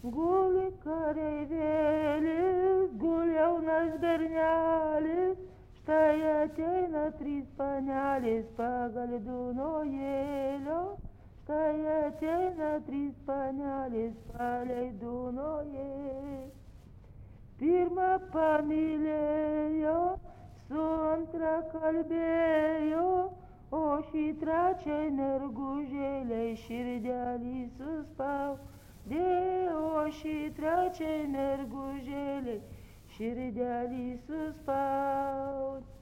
Guli kareivėlis, guli jaunas bernelis, štai ateina trys panelės pagal Dunojėlio, štai ateina trys panelės palei Dunojėlį. Pirmą pamylėjo, su antra kalbėjo, o šį trečiai mergužėliai širdelį suspaudė, o šį trečiai mergužėliai širdelį suspaudė.